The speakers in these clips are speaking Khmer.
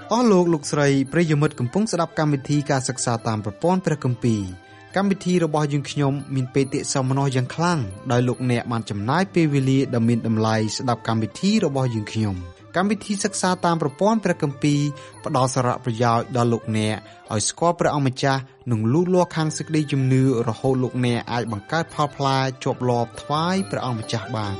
អស់លោកលោកស្រីប្រិយមិត្តកំពុងស្ដាប់កម្មវិធីការសិក្សាតាមប្រព័ន្ធព្រះគម្ពីរកម្មវិធីរបស់យើងខ្ញុំមានបេតិសោមនស្សយ៉ាងខ្លាំងដោយលោកអ្នកបានចំណាយពេលវេលាដ៏មានតម្លៃស្ដាប់កម្មវិធីរបស់យើងខ្ញុំកម្មវិធីសិក្សាតាមប្រព័ន្ធព្រះគម្ពីរផ្ដល់សារៈប្រយោជន៍ដល់លោកអ្នកឲ្យស្គាល់ព្រះអង្គម្ចាស់និងលូតលាស់ខាងសេចក្តីជំនឿរហូតលោកអ្នកអាចបង្កើតផលផ្លែជាប់លាប់ថ្វាយព្រះអង្គម្ចាស់បាន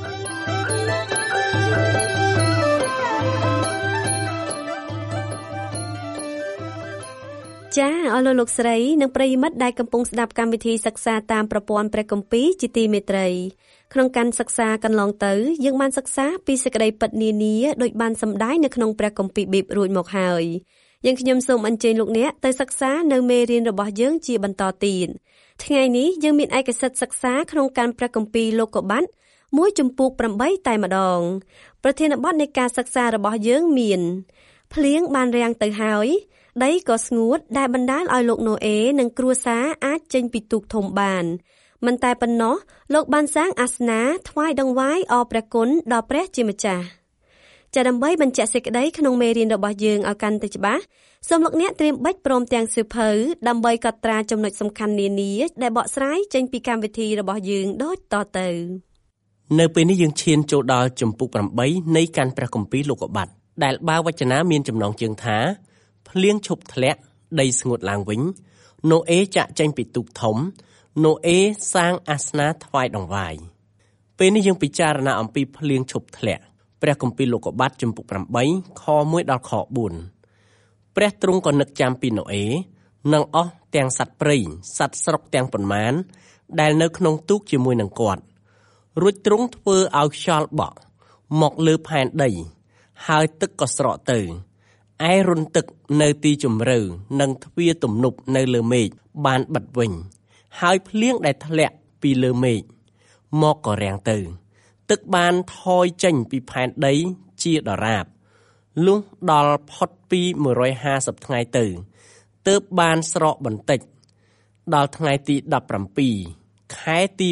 ចាអស់លោកស្រីនិងប្រិយមិត្តដែលកំពុងស្ដាប់កម្មវិធីសិក្សាតាមប្រព័ន្ធព្រះគម្ពីរជាទីមេត្រីក្នុងការសិក្សាកន្លងទៅយើងបានសិក្សាពីសេចក្តីពិតនានាដោយបានសម្ដែងនៅក្នុងព្រះគម្ពីរបេបរួចមកហើយយើងខ្ញុំសូមអញ្ជើញលោកអ្នកទៅសិក្សានៅមេរៀនរបស់យើងជាបន្តទៀតថ្ងៃនេះយើងមានឯកសិទ្ធិសិក្សាក្នុងការព្រះគម្ពីរលោកុបាទ1ជំពូក8តែម្ដងប្រធានបទនៃការសិក្សារបស់យើងមានភ្លៀងបានរាំងទៅហើយដីក៏ស្ងួតដែលបណ្ដាលឲ្យលោកណូអេនិងគ្រួសារអាចចេញពីទូកធំបានមិនតែប៉ុណ្ណោះលោកបានសាងអាសនៈថ្វាយដង្វាយអរព្រះគុណដល់ព្រះជាម្ចាស់ចាដើម្បីបញ្ជាក់សេចក្តីក្នុងមេរៀនរបស់យើងឲ្យកាន់តែច្បាស់សូមលោកអ្នកត្រៀមប៊ិចព្រមទាំងសៀវភៅដើម្បីកត់ត្រាចំណុចសំខាន់នានាដែលបកស្រាយចេញពីកម្មវិធីរបស់យើងដូចតទៅនៅពេលនេះយើងឈានចូលដល់ជំពូក8នៃកាន់ព្រះគម្ពីរលោកុបាទដែលបាវចនាមានចំណងជើងថាភ្លៀងឈប់ធ្លាក់ដីស្ងួតឡើងវិញណូអេចាក់ចេញពីទូកធំណូអេសាងអាសនៈថ្វាយដង្វាយពេលនេះយើងពិចារណាអំពីភ្លៀងឈប់ធ្លាក់ព្រះគម្ពីរលោកុបាទជំពូក8ខ1ដល់ខ4ព្រះទ្រង់ក៏នឹកចាំពីណូអេនិងអស់ទាំងសត្វព្រៃសត្វស្រុកទាំងប៉ុន្មានដែលនៅក្នុងទូកជាមួយនឹងគាត់រួចទ្រង់ធ្វើឲ្យខ្យល់បក់មកលើផែនដីហើយទឹកក៏ស្រកទៅឯរុនទឹកនៅទីជម្រៅនិងទ្វារទំនប់នៅលើមេឃបានបិទវិញហើយភ្លៀងដែលធ្លាក់ពីលើមេឃមកក៏រាំងទៅទឹកបានថយចេញពីផែនដីជាដរាបលុះដល់ផុតពី150ថ្ងៃទៅទើបបានស្រកបន្តិចដល់ថ្ងៃទី17ខែទី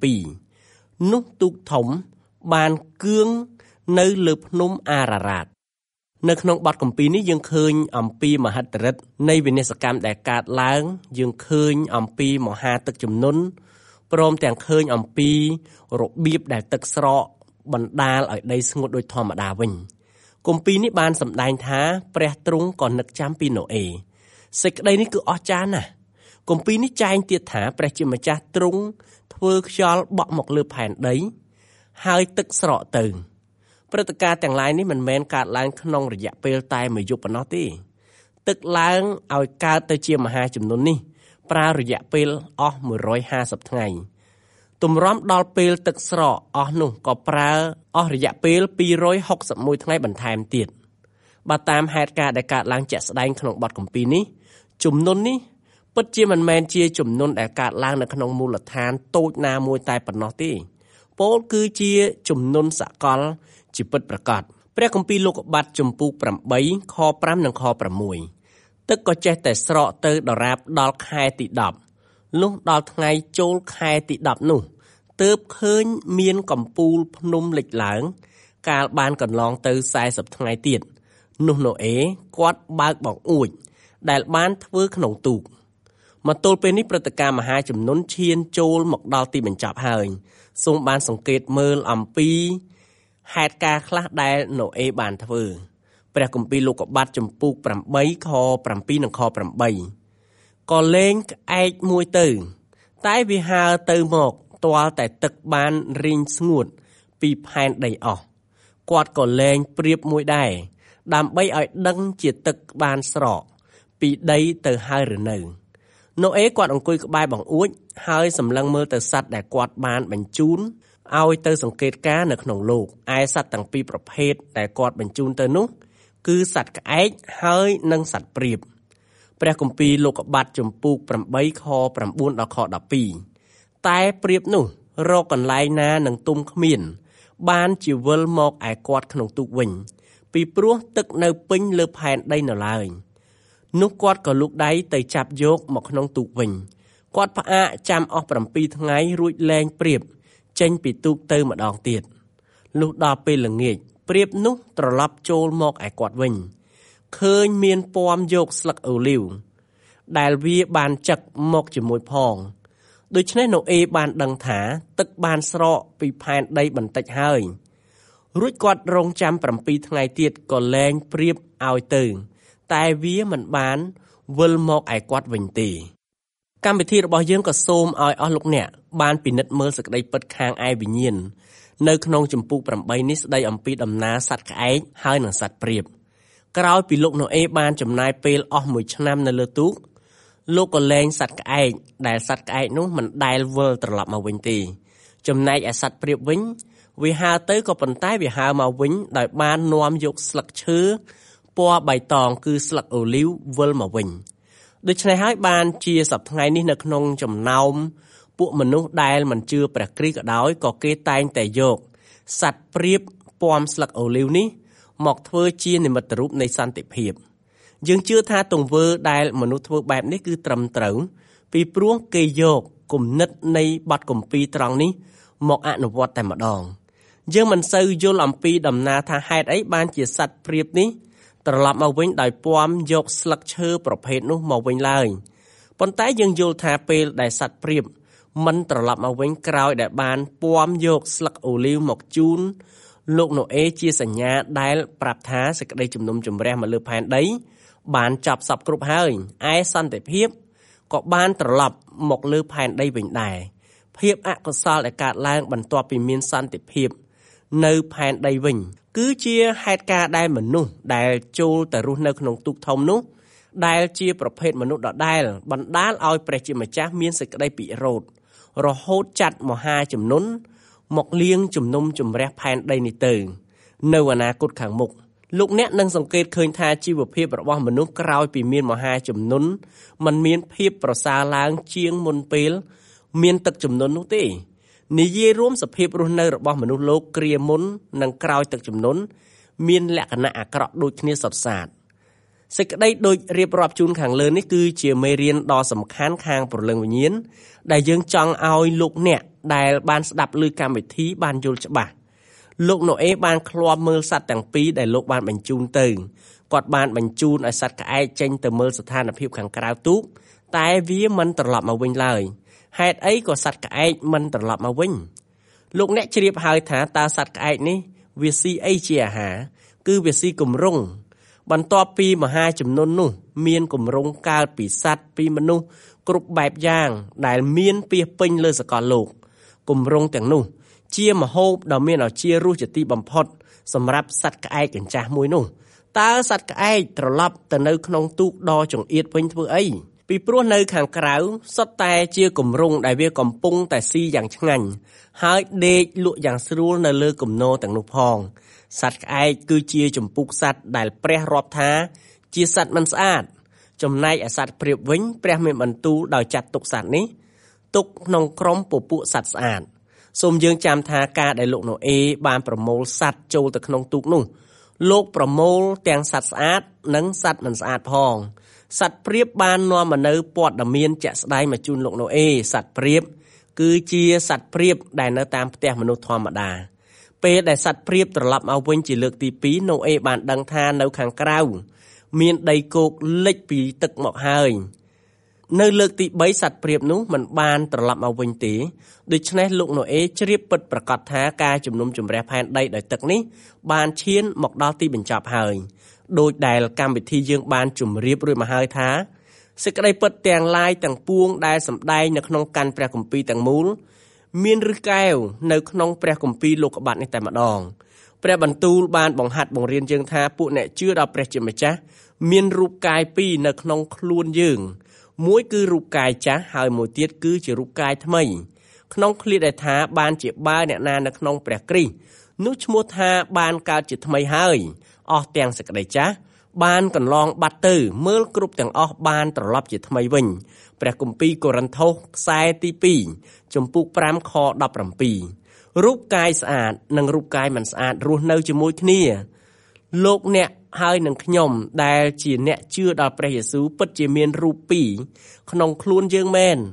7នោះទូកធំបានគឿងនៅលើភ្នំអារ៉ារ៉ាតនៅក្នុងបទគម្ពីរនេះយើងឃើញអំពីមហិទ្ធិឫទ្ធិនៃវិនាសកម្មដែលកើតឡើងយើងឃើញអំពីមហាទឹកជំនន់ព្រមទាំងឃើញអំពីរបៀបដែលទឹកស្រកបណ្ដាលឲ្យដីស្ងួតដោយធម្មតាវិញគម្ពីរនេះបានសម្ដែងថាព្រះទ្រង់ក៏នឹកចាំពីណូអេសេចក្តីនេះគឺអស្ចារ្យណាស់គម្ពីរនេះចែងទៀតថាព្រះជាម្ចាស់ទ្រង់ធ្វើខ្យល់បក់មកលើផែនដីហើយទឹកស្រកទៅព្រឹត្តិការណ៍ទាំងឡាយនេះមិនមែនកើតឡើងក្នុងរយៈពេលតែមួយយប់ប៉ុណ្ណោះទេទឹកឡើងឲ្យកើតទៅជាមហាជំនន់នេះប្រើរយៈពេលអស់150ថ្ងៃទម្រាំដល់ពេលទឹកស្រកអស់នោះក៏ប្រើអស់រយៈពេល261ថ្ងៃបន្ថែមទៀតបើតាមហេតុការណ៍ដែលកើតឡើងជាក់ស្ដែងក្នុងបទគម្ពីរនេះជំនន់នេះពិតជាមិនមែនជាជំនន់ដែលកើតឡើងនៅក្នុងមូលដ្ឋានតូចណាមួយតែប៉ុណ្ណោះទេពោលគឺជាជំនន់សកលជាពិតប្រាកដព្រះគម្ពីរលោកុបាទជំពូក8ខ5និងខ6ទឹកក៏ចេះតែស្រកទៅដរាបដល់ខែទី10លុះដល់ថ្ងៃចូលខែទី10នោះទើបឃើញមានកំពូលភ្នំលេចឡើងកាលបានកន្លងទៅ40ថ្ងៃទៀតនោះណូអេគាត់បើកបង្អួចដែលបានធ្វើក្នុងទូកមកទល់ពេលនេះព្រឹត្តិការណ៍មហាជំនន់ឈានចូលមកដល់ទីបញ្ចប់ហើយសូមបានសង្កេតមើលអំពីហេតុការណ៍ខ្លះដែលណូអេបានធ្វើព្រះគម្ពីរលោកុបាទជំពូក8ខ7និងខ8ក៏លែងក្អែកមួយទៅតែវាហើរទៅមកទាល់តែទឹកបានរីងស្ងួតពីផែនដីអស់គាត់ក៏លែងព្រៀបមួយដែរដើម្បីឲ្យដឹងជាទឹកបានស្រកពីដីទៅហើយឬនៅណូអេគាត់អង្គុយក្បែរបង្អួចហើយសម្លឹងមើលទៅសត្វដែលគាត់បានបញ្ជូនឲ្យទៅសង្កេតការណ៍នៅក្នុងលោកឯសត្វទាំងពីរប្រភេទដែលគាត់បញ្ជូនទៅនោះគឺសត្វក្អែកហើយនិងសត្វព្រាបព្រះគម្ពីរលោកុបាទជំពូក8ខ9ដល់ខ12តែព្រាបនោះរកកន្លែងណានឹងទុំគ្មានបានជាវិលមកឯគាត់ក្នុងទូកវិញពីព្រោះទឹកនៅពេញលើផែនដីនៅឡើយនោះគាត់ក៏លូកដៃទៅចាប់យកមកក្នុងទូកវិញគាត់ផ្អាកចាំអស់7ថ្ងៃរួចលែងព្រាបចេញពីទូកទៅម្ដងទៀតលុះដល់ពេលល្ងាចព្រាបនោះត្រឡប់ចូលមកឯគាត់វិញឃើញមានពណ៌យកស្លឹកអូលីវដែលវាបានចឹកមកជាមួយផងដូច្នេះណូអេបានដឹងថាទឹកបានស្រកពីផែនដីបន្តិចហើយរួចគាត់រងចាំ7ថ្ងៃទៀតក៏លែងប្រៀបឲ្យទៅតែវាមិនបានវិលមកឯគាត់វិញទេកម្មវិធីរបស់យើងក៏សូមឲ្យអស់លោកអ្នកបានពិនិត្យមើលសេចក្តីពិតខាងឯវិញ្ញាណនៅក្នុងជំពូក8នេះស្ដីអំពីដំណើរសត្វក្អែកហើយនិងសត្វព្រាបក្រោយពីលោកណូអេបានចំណាយពេលអស់1ឆ្នាំនៅលើទូកលោកក៏លែងសត្វក្អែកដែលសត្វក្អែកនោះមិនដែលវិលត្រឡប់មកវិញទេចំណែកឯសត្វព្រាបវិញវាហើរទៅក៏ប៉ុន្តែវាហើរមកវិញដោយបាននាំយកស្លឹកឈើពណ៌បៃតងគឺស្លឹកអូលីវវិលមកវិញដូច្នេះហើយបានជាសប្តាហ៍ថ្ងៃនេះនៅក្នុងចំណោមពួកមនុស្សដែលមិនជឿព្រះគ្រីស្ទក៏ដោយក៏គេតែងតែយកសត្វព្រាបពណ៌ស្លឹកអូលីវនេះមកធ្វើជានិមិត្តរូបនៃសន្តិភាពយើងជឿថាទង្វើដែលមនុស្សធ្វើបែបនេះគឺត្រឹមត្រូវពីព្រោះគេយកគំនិតនៃបទគម្ពីរត្រង់នេះមកអនុវត្តតែម្ដងយើងមិនសូវយល់អំពីដំណើរថាហេតុអីបានជាសត្វព្រាបនេះត្រឡប់មកវិញដោយពំយកស្លឹកឈើប្រភេទនោះមកវិញឡើយប៉ុន្តែយើងយល់ថាពេលដែលសត្វព្រាបមិនត្រឡប់មកវិញក្រោយដែលបានពំយកស្លឹកអូលីវមកជូនលោកណូអេជាសញ្ញាដែលប្រាប់ថាសេចក្តីជំនុំជម្រះមកលើផែនដីបានចប់សពគ្រប់ហើយឯសន្តិភាពក៏បានត្រឡប់មកលើផែនដីវិញដែរភាពអកុសលដែលកើតឡើងបន្ទាប់ពីមានសន្តិភាពនៅផែនដីវិញគឺជាហេតុការណ៍ដែលមនុស្សដែលចូលទៅរស់នៅក្នុងទូកធំនោះដែលជាប្រភេទមនុស្សដដែលបណ្ដាលឲ្យព្រះជាម្ចាស់មានសេចក្តីពិរោធរហូតចាត់មហាជំនន់មកលាងជំនុំជម្រះផែនដីនេះទៅនៅអនាគតខាងមុខលោកអ្នកនឹងសង្កេតឃើញថាជីវភាពរបស់មនុស្សក្រោយពីមានមហាជំនន់มันមានភាពប្រសើរឡើងជាងមុនពេលមានទឹកជំនន់នោះទេនិយាយរួមសភាពរស់នៅរបស់មនុស្សលោកគ្រាមុននិងក្រោយទឹកជំនន់មានលក្ខណៈអាក្រក់ដូចគ្នាសុទ្ធសាធសេចក្តីដូចរៀបរាប់ជូនខាងលើនេះគឺជាមេរៀនដ៏សំខាន់ខាងព្រលឹងវិញ្ញាណដែលយើងចង់ឲ្យលោកអ្នកដែលបានស្ដាប់ឮកម្មវិធីបានយល់ច្បាស់លោកណូអេបានឃ្លាំមើលសត្វទាំងពីរដែលលោកបានបញ្ជូនទៅគាត់បានបញ្ជូនឲ្យសត្វក្អែកចេញទៅមើលស្ថានភាពខាងក្រៅទូកតែវាមិនត្រឡប់មកវិញឡើយហេតុអីក៏សត្វក្អែកមិនត្រឡប់មកវិញលោកអ្នកជ្រាបហើយថាតើសត្វក្អែកនេះវាស៊ីអីជាអាហារគឺវាស៊ីគម្រង់បន្ទាប់ពីមហាជំនន់នោះមានគម្រង់កើតពីសត្វពីមនុស្សគ្រប់បែបយ៉ាងដែលមានពាសពេញលើសកលលោកគម្រង់ទាំងនោះជាម្ហូបដ៏មានឱជារសជាទីបំផុតសម្រាប់សត្វក្អែកកញ្ចាស់មួយនោះតើសត្វក្អែកត្រឡប់ទៅនៅក្នុងទូកដ៏ចង្អៀតវិញធ្វើអីពីព្រោះនៅខាងក្រៅសុទ្ធតែជាគម្រង់ដែលវាកំពុងតែស៊ីយ៉ាងឆ្ងាញ់ហើយដេកលក់យ៉ាងស្រួលនៅលើគំនរទាំងនោះផងសត្វក្អែកគឺជាចម្ពោះសត្វដែលព្រះរាប់ថាជាសត្វមិនស្អាតចំណែកឯសត្វព្រាបវិញព្រះមានបន្ទូលដោយចាត់ទុកសត្វនេះទុកក្នុងក្រុមពពួកសត្វស្អាតសូមយើងចាំថាការដែលលោកណូអេបានប្រមូលសត្វចូលទៅក្នុងទូកនោះលោកប្រមូលទាំងសត្វស្អាតនិងសត្វមិនស្អាតផងសត្វព្រាបបាននាំមកនៅព័ត៌មានជាក់ស្ដែងមកជូនលោកណូអេសត្វព្រាបគឺជាសត្វព្រាបដែលនៅតាមផ្ទះមនុស្សធម្មតាពេលដែលសត្វព្រាបត្រឡប់មកវិញជាលើកទី2ណូអេបានដឹងថានៅខាងក្រៅមានដីគោកលិចពីទឹកមកហើយនៅលើកទី3សត្វព្រាបនោះមិនបានត្រឡប់មកវិញទេដូច្នេះលោកណូអេជ្រាបពិតប្រាកដថាការជំនុំជម្រះផែនដីដោយទឹកនេះបានឈានមកដល់ទីបញ្ចប់ហើយដោយដែលកម្មវិធីយើងបានជម្រាបរួចមកហើយថាសេចក្តីពិតទាំងឡាយទាំងពួងដែលសម្ដែងនៅក្នុងកាន់ព្រះគម្ពីរទាំងមូលមានឫសកែវនៅក្នុងព្រះគម្ពីរលោកុបាតនេះតែម្ដងព្រះបន្ទូលបានបង្ហាត់បង្រៀនយើងថាពួកអ្នកជឿដល់ព្រះជាម្ចាស់មានរូបកាយពីរនៅក្នុងខ្លួនយើងមួយគឺរូបកាយចាស់ហើយមួយទៀតគឺជារូបកាយថ្មីក្នុងឃ្លាដែលថាបានជាបើអ្នកណានៅក្នុងព្រះគ្រីស្ទនោះឈ្មោះថាបានកើតជាថ្មីហើយអស់ទាំងសេចក្តីចាស់បានកន្លងបាត់ទៅមើលគ្រប់ទាំងអស់បានត្រឡប់ជាថ្មីវិញព្រះគម្ពីរកូរិនថូសខ្សែទី2ជំពូក5ខ17រូបកាយស្អាតនិងរូបកាយមិនស្អាតរស់នៅជាមួយគ្នាលោកអ្នកហើយនឹងខ្ញុំដែលជាអ្នកជឿដល់ព្រះយេស៊ូវពិតជាមានរូបពីរក្នុងខ្លួនយើងមែន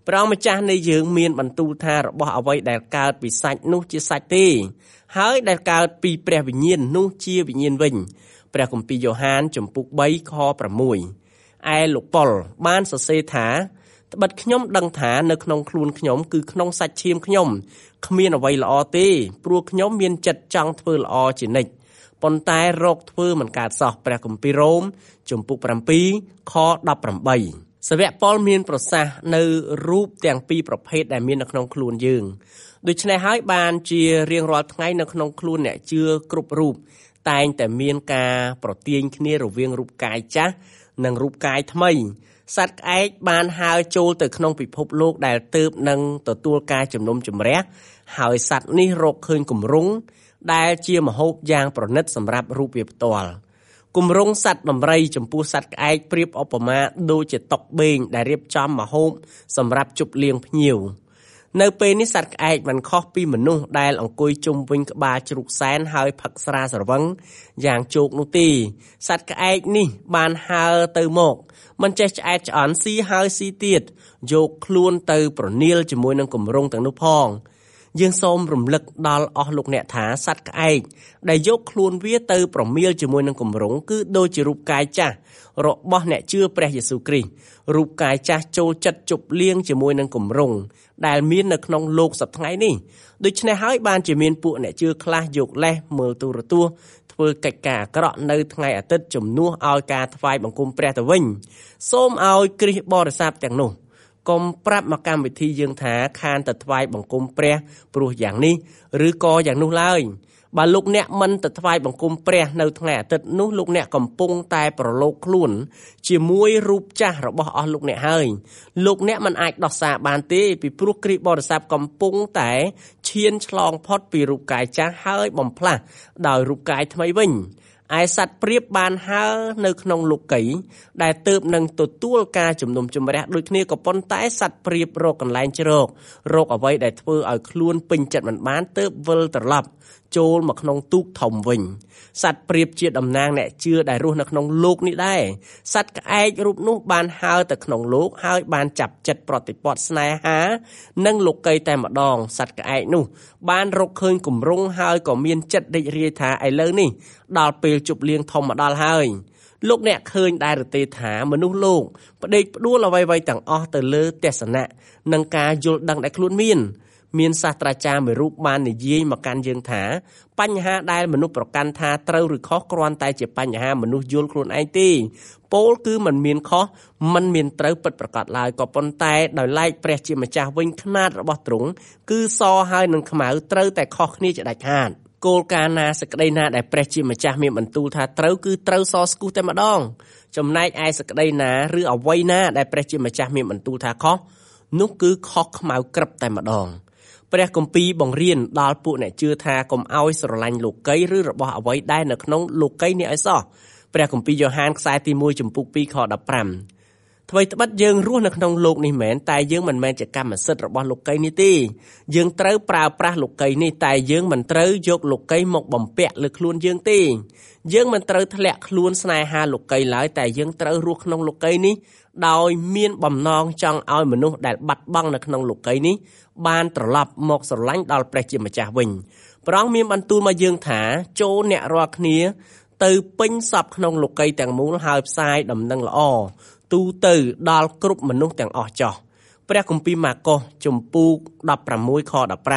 ព្រះម្ចាស់នៃយើងមានបន្ទូលថារបស់អ្វីដែលកើតពីសាច់នោះជាសាច់ទេហើយដែលកើតពីព្រះវិញ្ញាណនោះជាវិញ្ញាណវិញព្រះគម្ពីរយ៉ូហានជំពូក3ខ6ឯលោកប៉ុលបានសរសេរថាត្បិតខ្ញុំដឹងថានៅក្នុងខ្លួនខ្ញុំគឺក្នុងសាច់ឈាមខ្ញុំគ្មានអ្វីល្អទេព្រោះខ្ញុំមានចិត្តចង់ធ្វើល្អជានិច្ចប៉ុន្តែរកធ្វើមិនកើតសោះព្រះគម្ពីររ៉ូមជំពូក7ខ18សាវកប៉ុលមានប្រសាសន៍នៅរូបទាំងពីរប្រភេទដែលមាននៅក្នុងខ្លួនយើងដូច្នេះហើយបានជារៀងរាល់ថ្ងៃនៅក្នុងខ្លួនអ្នកជឿគ្រប់រូបតែងតែមានការប្រទាញគ្នារវាងរូបកាយចាស់និងរូបកាយថ្មីសត្វក្អែកបានហើរចូលទៅក្នុងពិភពលោកដែលទើបនឹងទទួលការជំនុំជម្រះហើយសត្វនេះរកឃើញគម្រោងដែលជាម្ហូបយ៉ាងប្រណិតសម្រាប់រូបវាផ្ទាល់គម្រោងសត្វដំរីចំពោះសត្វក្អែកប្រៀបឧបមាដូចជាតុបេងដែលរៀបចំម្ហូបសម្រាប់ជប់លៀងភ្ញៀវនៅពេលនេះសត្វក្អែកមិនខុសពីមនុស្សដែលអង្គុយជុំវិញក្បាលជ្រូកសែនហើយផឹកស្រាស្រវឹងយ៉ាងជោគនោះទេសត្វក្អែកនេះបានហើរទៅមកមិនចេះឆ្អែតឆ្អន់ស៊ីហើយស៊ីទៀតយកខ្លួនទៅប្រនីលជាមួយនឹងគម្រោងទាំងនោះផងយើងសូមរំលឹកដល់អស់លោកអ្នកថាសត្វក្អែកដែលយកខ្លួនវាទៅប្រមៀលជាមួយនឹងគម្រោងគឺដូចជារូបកាយចាស់របស់អ្នកជឿព្រះយេស៊ូវគ្រីស្ទរូបកាយចាស់ចូលចិត្តជប់លៀងជាមួយនឹងគម្រោងដែលមាននៅក្នុងលោកសប្តាហ៍នេះដូច្នេះហើយបានជាមានពួកអ្នកជឿខ្លះយកលេសមើលទូរទស្សន៍ធ្វើកិច្ចការអាក្រក់នៅថ្ងៃអាទិត្យជំនួសឲ្យការថ្វាយបង្គំព្រះទៅវិញសូមឲ្យគ្រីស្ទបរិស័ទទាំងនោះកុំប្រាប់មកកម្មវិធីយើងថាខានទៅថ្វាយបង្គំព្រះព្រោះយ៉ាងនេះឬក៏យ៉ាងនោះឡើយបើលោកអ្នកមិនទៅថ្វាយបង្គំព្រះនៅថ្ងៃអាទិត្យនោះលោកអ្នកកំពុងតែប្រឡូកខ្លួនជាមួយរូបចាស់របស់អស់លោកអ្នកហើយលោកអ្នកមិនអាចដោះសារបានទេពីព្រោះគ្រីស្ទបរិស័ទកំពុងតែឈានឆ្លងផុតពីរូបកាយចាស់ហើយបំផ្លាស់ដោយរូបកាយថ្មីវិញឯសត្វព្រាបបានហើរនៅក្នុងលោកីដែលទើបនឹងទទួលការជំនុំជម្រះដូចគ្នាក៏ប៉ុន្តែសត្វព្រាបរកកន្លែងជ្រករកអ្វីដែលធ្វើឲ្យខ្លួនពេញចិត្តមិនបានទើបវិលត្រឡប់ចូលមកក្នុងទូកធំវិញសត្វព្រាបជាតំណាងអ្នកជឿដែលរស់នៅក្នុងលោកនេះដែរសត្វក្អែករូបនោះបានហើរទៅក្នុងលោកហើយបានចាប់ចិត្តប្រតិបត្តិស្នេហានិងលោកីតែម្ដងសត្វក្អែកនោះបានរកឃើញគម្រោងហើយក៏មានចិត្តរីករាយថាឥឡូវនេះដល់ពេលជប់លៀងធំមកដល់ហើយលោកអ្នកឃើញដែរឬទេថាមនុស្សលោកផ្ដេកផ្ដួលអ្វីៗទាំងអស់ទៅលើទស្សនៈនិងការយល់ដឹងដែលខ្លួនមានសាស្ត្រាចារ្យមួយរូបបាននិយាយមកកាន់យើងថាបញ្ហាដែលមនុស្សប្រកាន់ថាត្រូវឬខុសគ្រាន់តែជាបញ្ហាមនុស្សយល់ខ្លួនឯងទេពោលគឺมันមានខុសมันមានត្រូវពិតប្រាកដឡើយក៏ប៉ុន្តែដោយឡែកព្រះជាម្ចាស់វិញខ្នាតរបស់ទ្រង់គឺសហើយនឹងខ្មៅត្រូវតែខុសគ្នាជាដាច់ខាតគោលការណ៍ណាសេចក្តីណាដែលព្រះជាម្ចាស់មានបន្ទូលថាត្រូវគឺត្រូវសស្គូសតែម្ដងចំណែកឯសេចក្តីណាឬអ្វីណាដែលព្រះជាម្ចាស់មានបន្ទូលថាខុសនោះគឺខុសខ្មៅក្រឹបតែម្ដងព្រះគម្ពីរបង្រៀនដល់ពួកអ្នកជឿថាកុំឲ្យស្រឡាញ់លោកីឬរបស់អ្វីដែលនៅក្នុងលោកីនេះឲ្យសោះព្រះគម្ពីរយ៉ូហានខ្សែទី1ចំពុក2ខ15ថ្មីត្បិតយើងរស់នៅក្នុងលោកនេះមែនតែយើងមិនមែនជាកម្មសិទ្ធិរបស់លោកីនេះទេយើងត្រូវប្រើប្រាស់លោកីនេះតែយើងមិនត្រូវយកលោកីមកបំពាក់លើខ្លួនយើងទេយើងមិនត្រូវធ្លាក់ខ្លួនស្នេហាលោកីឡើយតែយើងត្រូវរស់ក្នុងលោកីនេះដោយមានបំណងចង់ឲ្យមនុស្សដែលបាត់បង់នៅក្នុងលោកីនេះបានត្រឡប់មកស្រឡាញ់ដល់ព្រះជាម្ចាស់វិញព្រះអង្គមានបន្ទូលមកយើងថាចូលអ្នករាល់គ្នាទៅពេញសពក្នុងលោកីទាំងមូលហើយផ្សាយដំណឹងល្អទូទៅដល់គ្រប់មនុស្សទាំងអស់ចោះព្រះគម្ពីរម៉ាកុសជំពូក16ខ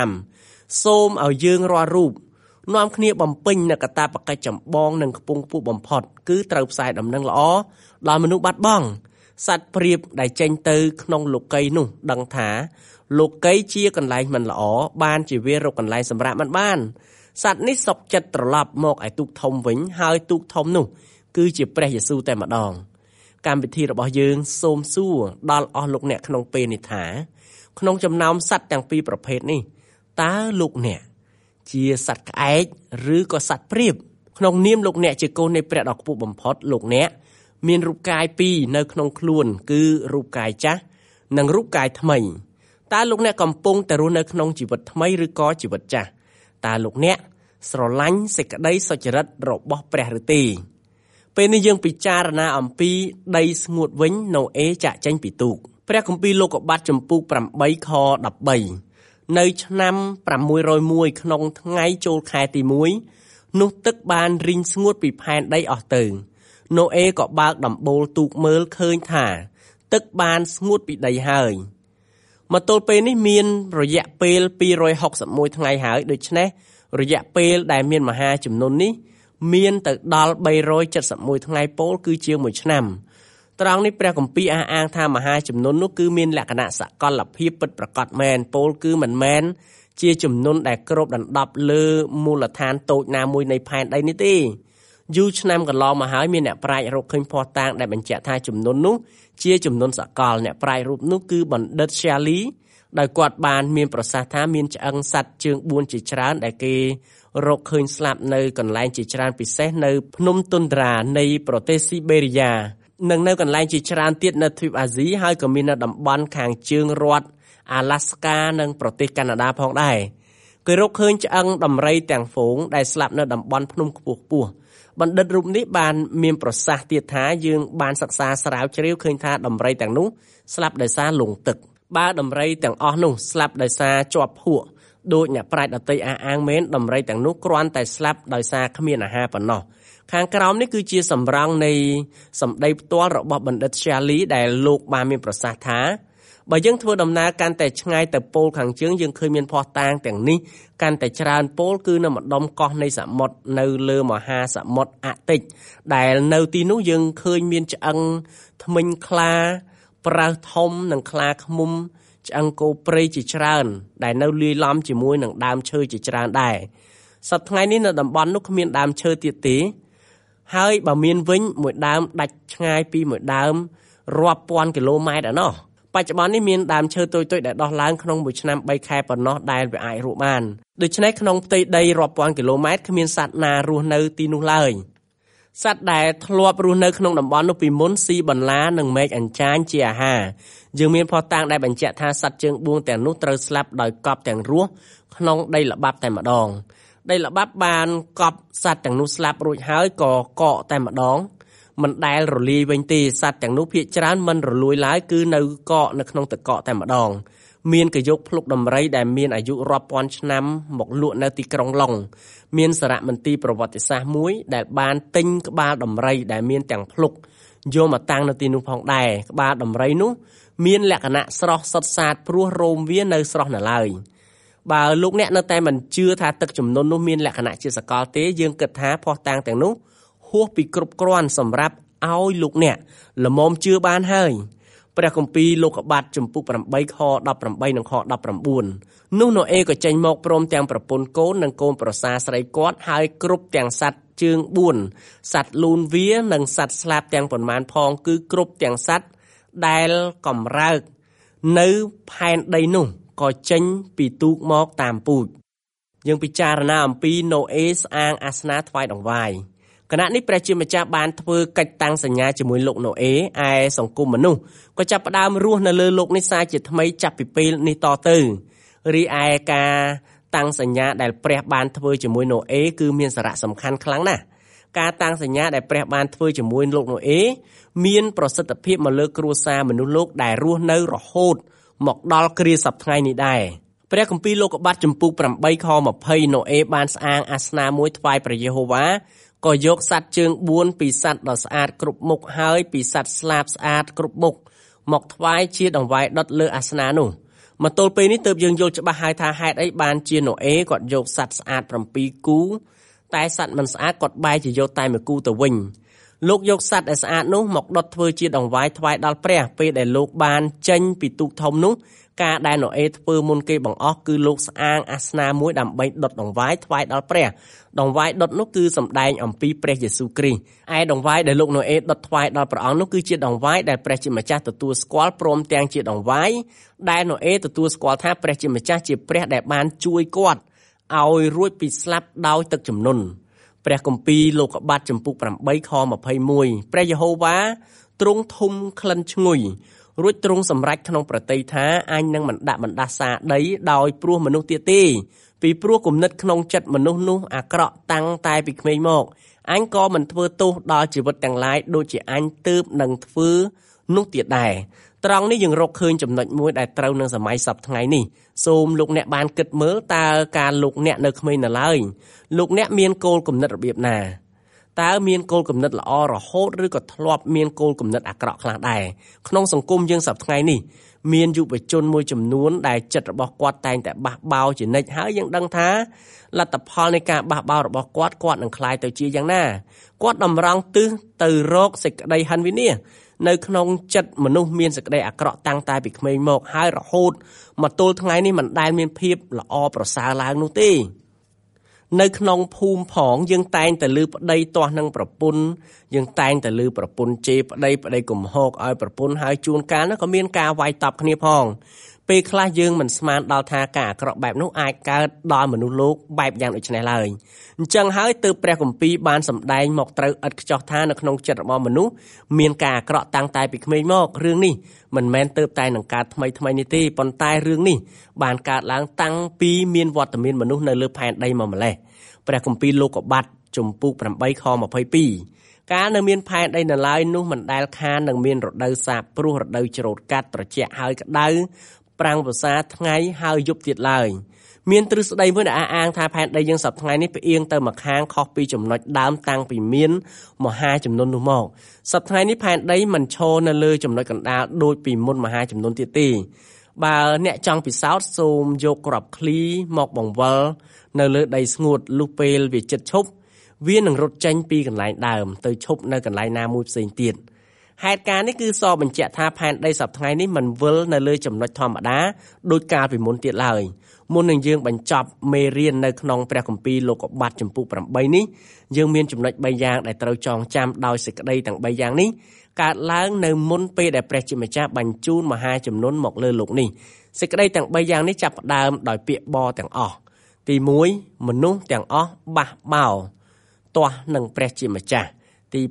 15សូមឲ្យយើងរាល់រូបនាំគ្នាបំពេញនូវកាតព្វកិច្ចចម្បងនិងខ្ពង់ខ្ពស់បំផុតគឺត្រូវផ្សាយដំណឹងល្អដល់មនុស្សបាត់បង់សត្វព្រាបដែលចេញទៅក្នុងលោកីនោះដឹងថាលោកីជាកន្លែងមិនល្អបានជាវារកកន្លែងសម្រាប់មិនបានសត្វនេះសុកចិត្តត្រឡប់មកឯទូកធំវិញហើយទូកធំនោះគឺជាព្រះយេស៊ូវតែម្ដងកម្មវិធីរបស់យើងសូមសួរដល់អស់លោកអ្នកក្នុងពេលនេះថាក្នុងចំណោមសត្វទាំងពីរប្រភេទនេះតើលោកអ្នកជាសត្វក្អែកឬក៏សត្វព្រាបក្នុងនាមលោកអ្នកជាកូននៃព្រះដ៏ខ្ពស់បំផុតលោកអ្នកមានរូបកាយពីរនៅក្នុងខ្លួនគឺរូបកាយចាស់និងរូបកាយថ្មីតើលោកអ្នកកំពុងតែរស់នៅក្នុងជីវិតថ្មីឬក៏ជីវិតចាស់តើលោកអ្នកស្រឡាញ់សេចក្តីសុចរិតរបស់ព្រះឬទេពេលនេះយើងពិចារណាអំពីដីស្ងួតវិញណូអេចាក់ចេញពីទូកព្រះគម្ពីរលោកុបាទចំពុក8ខ13នៅឆ្នាំ601ក្នុងថ្ងៃចូលខែទី1នោះទឹកបានរីងស្ងួតពីផែនដីអស់ទៅណូអេក៏បើកដំបូលទូកមើលឃើញថាទឹកបានស្ងួតពីដីហើយមកទល់ពេលនេះមានរយៈពេល261ថ្ងៃហើយដូច្នេះរយៈពេលដែលមានមហាជំនន់នេះមានទៅដល់371ថ្ងៃពោលគឺជា1ឆ្នាំត្រង់នេះព្រះគម្ពីរអះអាងថាមហាជំនន់នោះគឺមានលក្ខណៈសកលភាពពិតប្រាកដមែនពោលគឺមិនមែនជាជំនន់ដែលគ្របដណ្ដប់លើមូលដ្ឋានតូចណាមួយនៃផែនដីនេះទេយូរឆ្នាំកន្លងមកហើយមានអ្នកប្រាជ្ញរកឃើញភស្តុតាងដែលបញ្ជាក់ថាជំនន់នោះជាជំនន់សកលអ្នកប្រាជ្ញរូបនោះគឺបណ្ឌិត Shelley ដោយគាត់បានមានប្រសាសន៍ថាមានឆ្អឹងសត្វជើង4ជាច្រើនដែលគេរកឃើញស្លាប់នៅកន្លែងជាច្រើនពិសេសនៅភ្នំទុនដ្រានៃប្រទេសស៊ីបេរីយ៉ានិងនៅកន្លែងជាច្រើនទៀតនៅទ្វីបអាស៊ីហើយក៏មាននៅតំបន់ខាងជើងរដ្ឋអាឡាស្កានិងប្រទេសកាណាដាផងដែរគេរកឃើញឆ្អឹងដំរីទាំងហ្វូងដែលស្លាប់នៅតំបន់ភ្នំខ្ពស់ៗបណ្ឌិតរូបនេះបានមានប្រសាសន៍ទៀតថាយើងបានសិក្សាស្រាវជ្រាវឃើញថាដំរីទាំងនោះស្លាប់ដោយសារលង់ទឹកបើដំរីទាំងអស់នោះស្លាប់ដោយសារជាប់ភក់ដោយអ្នកប្រាជ្ញដទៃអះអាងមែនដំរីទាំងនោះគ្រាន់តែស្លាប់ដោយសារគ្មានអាហារប៉ុណ្ណោះខាងក្រោមនេះគឺជាសម្រង់នៃសម្ដីផ្ទាល់របស់បណ្ឌិត Shelley ដែលលោកបានមានប្រសាសន៍ថាបើយើងធ្វើដំណើរកាន់តែឆ្ងាយទៅប៉ូលខាងជើងយើងឃើញមានភស្តុតាងទាំងនេះកាន់តែច្រើនប៉ូលគឺនៅម្ដុំកោះនៃសមុទ្រនៅលើមហាសមុទ្រអាកទិកដែលនៅទីនោះយើងឃើញមានឆ្អឹងធ្មេញខ្លាប្រើសធំនិងខ្លាឃ្មុំឆ្អឹងគោព្រៃជាច្រើនដែលនៅលាយឡំជាមួយនឹងដើមឈើជាច្រើនដែរសប្តាហ៍ថ្ងៃនេះនៅតំបន់នោះគ្មានដើមឈើទៀតទេហើយបើមានវិញមួយដើមដាច់ឆ្ងាយពីមួយដើមរាប់ពាន់គីឡូម៉ែត្រឯណោះបច្ចុប្បន្ននេះមានដើមឈើតូចៗដែលដុះឡើងក្នុងមួយឆ្នាំ3ខែប៉ុណ្ណោះដែលវាអាចរស់បានដូច្នេះក្នុងផ្ទៃដីរាប់ពាន់គីឡូម៉ែត្រគ្មានសត្វណារស់នៅទីនោះឡើយសត្វដែលធ្លាប់រស់នៅក្នុងតំបន់នោះពីមុនស៊ីបន្លានិងមែកអញ្ចាញជាអាហារយើងមានភស្តុតាងដែលបញ្ជាក់ថាសត្វជើង4ទាំងនោះត្រូវស្លាប់ដោយកប់ទាំងរស់ក្នុងដីល្បាប់តែម្ដងដីល្បាប់បានកប់សត្វទាំងនោះស្លាប់រួចហើយក៏កកតែម្ដងមិនដែលរលាយវិញទេសត្វទាំងនោះភាគច្រើនមិនរលួយឡើយគឺនៅកកនៅក្នុងទឹកកកតែម្ដងមានក៏យកភ្លុកដំរីដែលមានអាយុរាប់ពាន់ឆ្នាំមកលក់នៅទីក្រុងឡុងមានសារមន្ទីរប្រវត្តិសាស្ត្រមួយដែលបានទិញក្បាលដំរីដែលមានទាំងភ្លុកយកមកតាំងនៅទីនោះផងដែរក្បាលដំរីនោះមានលក្ខណៈស្រស់សុទ្ធសាធព្រោះរោមវានៅស្រស់នៅឡើយបើលោកអ្នកនៅតែមិនជឿថាទឹកជំនន់នោះមានលក្ខណៈជាសកលទេយើងគិតថាភស្តុតាងទាំងនោះហួសពីគ្រប់គ្រាន់សម្រាប់ឲ្យលោកអ្នកល្មមជឿបានហើយព្រះគម្ពីរលោកុបាទចំពុក8ខ18និងខ19នោះណូអេក៏ចេញមកព្រមទាំងប្រពន្ធកូននិងកូនប្រសារស្រីគាត់ហើយគ្រប់ទាំងសត្វជើង4សត្វលូនវានិងសត្វស្លាបទាំងប៉ុន្មានផងគឺគ្រប់ទាំងសត្វដែលកំរើកនៅផែនដីនោះក៏ចេញពីទូកមកតាមពូជយើងពិចារណាអំពីណូអេស្អាងអាសនាថ្វាយដង្វាយគណៈនេះព្រះជាម្ចាស់បានធ្វើកិច្ចតាំងសញ្ញាជាមួយលោកណូអេឯសង្គមមនុស្សក៏ចាប់ផ្ដើមរស់នៅលើโลกនេះសាជាថ្មីចាប់ពីពេលនេះតទៅរីឯការតាំងសញ្ញាដែលព្រះបានធ្វើជាមួយណូអេគឺមានសារៈសំខាន់ខ្លាំងណាស់ការតាំងសញ្ញាដែលព្រះបានធ្វើជាមួយលោកណូអេមានប្រសិទ្ធភាពមកលើគ្រួសារមនុស្សលោកដែលរស់នៅរហូតមកដល់គ្រាសប្តាហ៍ថ្ងៃនេះដែរព្រះគម្ពីរលោកុបាទចំពុក8ខ20ណូអេបានស្អាងអាសនាមួយថ្វាយព្រះយេហូវ៉ាក៏យកសត្វជើង4ពីសត្វដ៏ស្អាតគ្រប់មុខហើយពីសត្វស្លាបស្អាតគ្រប់មុខមកថ្វាយជាដង្វាយដុតលើអាសនានោះមកទល់ពេលនេះទើបយើងយល់ច្បាស់ហើយថាហេតុអីបានជាណូអេគាត់យកសត្វស្អាត7គូតែសត្វមិនស្អាតគាត់បែរជាយកតែ1គូទៅវិញលោកយកសត្វដែលស្អាតនោះមកដុតធ្វើជាដង្វាយថ្វាយដល់ព្រះពេលដែលលោកបានចេញពីទូកធំនោះការដែលណូអេធ្វើមុនគេបង្អស់គឺលោកស្អាងអាសនាមួយដើម្បីដុតដង្វាយថ្វាយដល់ព្រះដង្វាយដុតនោះគឺសម្ដែងអំពីព្រះយេស៊ូវគ្រីស្ទឯដង្វាយដែលលោកណូអេដុតថ្វាយដល់ព្រះអង្គនោះគឺជាដង្វាយដែលព្រះជាម្ចាស់ទទួលស្គាល់ព្រមទាំងជាដង្វាយដែលណូអេទទួលស្គាល់ថាព្រះជាម្ចាស់ជាព្រះដែលបានជួយគាត់ឲ្យរួចពីស្លាប់ដោយទឹកជំនន់ព្រះគម្ពីរលោកុបាទចំពុក8ខ21ព្រះយេហូវ៉ាទ្រង់ធំក្លិនឈ្ងុយរួចទ្រង់សម្រេចក្នុងប្រតិយថាអញនឹងមិនដាក់បណ្ដាសាដីដោយព្រោះមនុស្សទៀតទេពីព្រោះគំនិតក្នុងចិត្តមនុស្សនោះអាក្រក់តាំងតែពីក្មេងមកអញក៏មិនធ្វើទោសដល់ជីវិតទាំងឡាយដូចជាអញទើបនឹងធ្វើនោះទៀតដែរត្រង់នេះយើងរកឃើញចំណុចមួយដែលត្រូវនឹងសម័យសពថ្ងៃនេះសូមលោកអ្នកបានគិតមើលតើការលោកអ្នកនៅក្មេងនៅឡើយលោកអ្នកមានគោលគំនិតរបៀបណាតើមានគោលគំនិតល្អរហូតឬក៏ធ្លាប់មានគោលគំនិតអាក្រក់ខ្លះដែរក្នុងសង្គមយើងសប្តាហ៍ថ្ងៃនេះមានយុវជនមួយចំនួនដែលចិត្តរបស់គាត់តែងតែបះបោរជានិច្ចហើយយើងដឹងថាលទ្ធផលនៃការបះបោររបស់គាត់នឹងคล้ายទៅជាយ៉ាងណាគាត់តម្រង់ទិសទៅរកសេចក្តីហិនវិនាសនៅក្នុងចិត្តមនុស្សមានសេចក្តីអាក្រក់តាំងតែពីក្មេងមកហើយរហូតមកទល់ថ្ងៃនេះមិនដែលមានភាពល្អប្រសើរឡើងនោះទេនៅក្នុងភូមិផងយើងតែងតែលើប្តីទាស់នឹងប្រពន្ធយើងតែងតែលើប្រពន្ធជេរប្តីកំហកឲ្យប្រពន្ធហើយជួនកាលនោះក៏មានការវាយតប់គ្នាផងពេលខ្លះយើងមិនស្មានដល់ថាការអាក្រក់បែបនោះអាចកើតដល់មនុស្សលោកបែបយ៉ាងដូចនេះឡើយអញ្ចឹងហើយទើបព្រះគម្ពីរបានសម្ដែងមកត្រូវឥតខ្ចោះថានៅក្នុងចិត្តរបស់មនុស្សមានការអាក្រក់តាំងតែពីក្មេងមករឿងនេះមិនមែនទើបតែនឹងកើតថ្មីនេះទេប៉ុន្តែរឿងនេះបានកើតឡើងតាំងពីមានវត្តមានមនុស្សនៅលើផែនដីមកម្លេះព្រះគម្ពីរលោកុបាទជំពូក8ខ22កាលនៅមានផែនដីនៅឡើយនោះមិនដែលខាននឹងមានរដូវសាបព្រោះរដូវច្រូតកាត់ត្រជាក់ហើយក្តៅប្រាំងវស្សាថ្ងៃហើយយប់ទៀតឡើយមានទ្រឹស្ដីមួយដែលអះអាងថាផែនដីយើងសប្តាហ៍ថ្ងៃនេះផ្អៀងទៅម្ខាងខុសពីចំណុចដើមតាំងពីមានមហាចំនួននោះមកសប្តាហ៍ថ្ងៃនេះផែនដីមិនឈរនៅលើចំណុចកណ្ដាលដូចពីមុនមហាចំនួនទៀតទេបើអ្នកចង់ពិសោធន៍សូមយកក្របឃ្លីមកបង្វិលនៅលើដីស្ងួតលុះពេលវាជិតឈប់វានឹងរត់ចេញពីកន្លែងដើមទៅឈប់នៅកន្លែងណាមួយផ្សេងទៀតហេតុការណ៍នេះគឺសបញ្ជាក់ថាផែនដីសប្តាហ៍ថ្ងៃនេះមិនវិលនៅលើចំណុចធម្មតាដូចកាលពីមុនទៀតឡើយមុននឹងយើងបញ្ចប់មេរៀននៅក្នុងព្រះគម្ពីរលោកុបាទជំពូក8នេះយើងមានចំណុច3យ៉ាងដែលត្រូវចងចាំដោយសេចក្តីទាំង3យ៉ាងនេះកើតឡើងនៅមុនពេលដែលព្រះជាម្ចាស់បញ្ជូនមហាជំនន់មកលើលោកនេះសេចក្តីទាំង3យ៉ាងនេះចាប់ផ្ដើមដោយពាក្យបទាំងអស់ទី1មនុស្សទាំងអស់បះបោរទាស់នឹងព្រះជាម្ចាស់ទី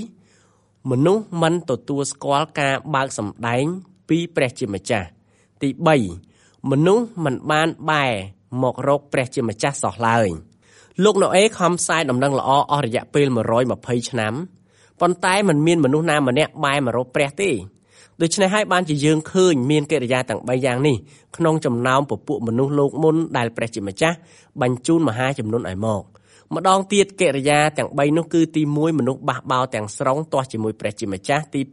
2មនុស្សមិនទទួលស្គាល់ការបើកសម្ដែងពីព្រះជាម្ចាស់ទី3មនុស្សមិនបានបែរមករកព្រះជាម្ចាស់សោះឡើយលោកណូអេខំផ្សាយដំណឹងល្អអស់រយៈពេល120ឆ្នាំប៉ុន្តែមិនមានមនុស្សណាម្នាក់បែរមករកព្រះទេដូច្នេះហើយបានជាយើងឃើញមានកិរិយាទាំង3យ៉ាងនេះក្នុងចំណោមពពួកមនុស្សលោកមុនដែលព្រះជាម្ចាស់បញ្ជូនមហាជំនន់ឲ្យមកម្ដងទៀតកិរិយាទាំង3នោះគឺទី1មនុស្សបះបោរទាំងស្រុងទាស់ជាមួយព្រះជាម្ចាស់ទី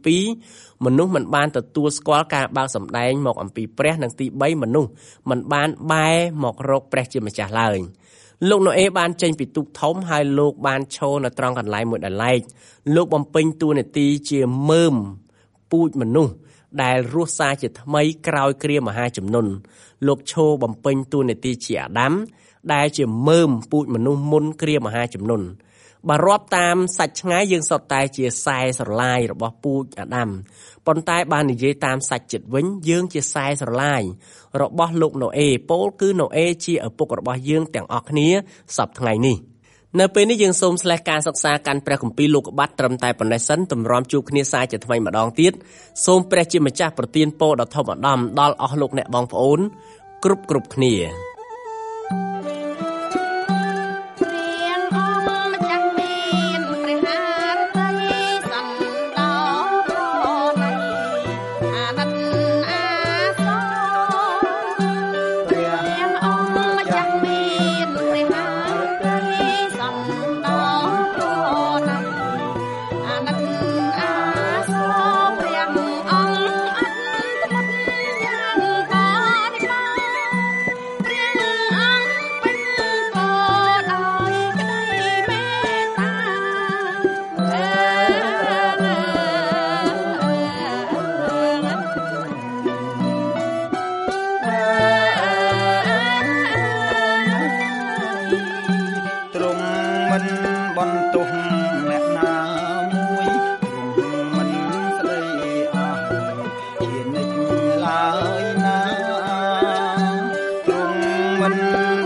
2មនុស្សមិនបានទទួលស្គាល់ការបើកសម្ដែងមកអំពីព្រះនិងទី3មនុស្សមិនបានបែរមករកព្រះជាម្ចាស់ឡើយលោកណូអេបានចេញពីទូកធំហើយលោកបានឈរនៅត្រង់កន្លែងមួយដែលឡែកលោកបំពេញតួនាទីជាមើមពូជមនុស្សដែលរស់សារជាថ្មីក្រោយគ្រាមហាជំនន់លោកឈរបំពេញតួនាទីជាអាដាមដែលជាមើមពូជមនុស្សមុនគ្រាមហាជំនន់បើរាប់តាមសាច់ឆ្ងាយយើងសុទ្ធតែជាខ្សែស្រឡាយរបស់ពូជអាដាមប៉ុន្តែបើនិយាយតាមសាច់ចិត្តវិញយើងជាខ្សែស្រឡាយរបស់លោកណូអេពោលគឺណូអេជាឪពុករបស់យើងទាំងអស់គ្នាសប្តាហ៍ថ្ងៃនេះនៅពេលនេះយើងសូមស្លេះការសិក្សាកាន់ព្រះគម្ពីរលោកុបាទត្រឹមតែប៉ុណ្ណេះសិនទម្រាំជួបគ្នាសាជាថ្មីម្ដងទៀតសូមព្រះជាម្ចាស់ប្រទានពរដ៏ធំឧត្តមដល់អស់លោកអ្នកបងប្អូនគ្រប់គ្នា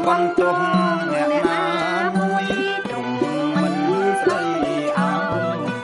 បន្ទោះអ្នកណាមួយទ្រង់មិនស្ដីអោ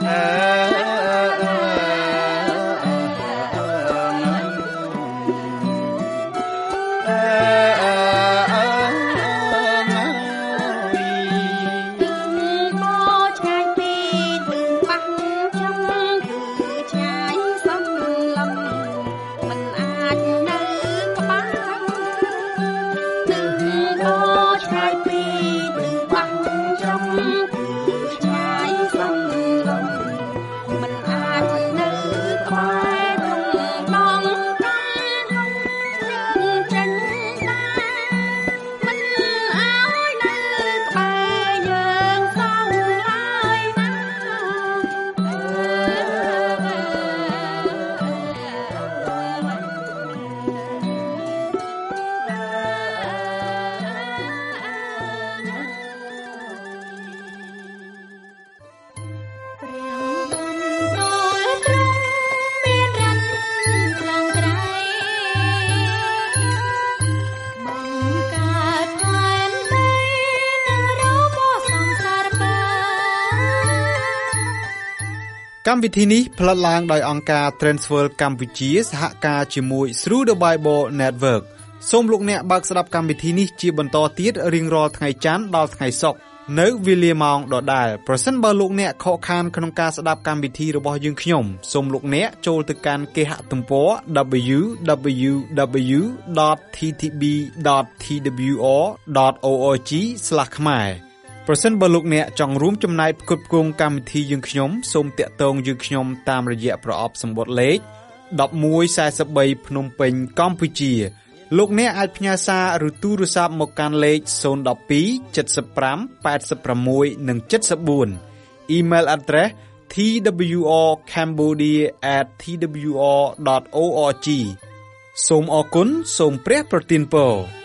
កម្មវិធីនេះផលិតឡើងដោយអង្គការ Transworld កម្ពុជាសហការជាមួយ Through the Bible Network សូមលោកអ្នកបើកស្ដាប់កម្មវិធីនេះជាបន្តទៀតរៀងរាល់ថ្ងៃច័ន្ទដល់ថ្ងៃសុក្រនៅវេលាម៉ោងដដែលប្រសិនបើលោកអ្នកខកខានក្នុងការស្ដាប់កម្មវិធីរបស់យើងខ្ញុំសូមលោកអ្នកចូលទៅកាន់គេហទំព័រ www.ttb.twr.org/ ខ្មែរប្រសិនបើលោកអ្នកចង់រួមចំណែកផ្គត់ផ្គង់កម្មវិធីយើងខ្ញុំសូមតាក់ទងយើងខ្ញុំតាមរយៈប្រអប់សម្បត្តិលេខ1143ភ្នំពេញកម្ពុជាលោកអ្នកអាចផ្ញើសារឬទូរស័ព្ទមកកាន់លេខ012 75 86 និង 74 Email address twrcambodia@twr.org សូមអរគុណសូមព្រះប្រទានពរ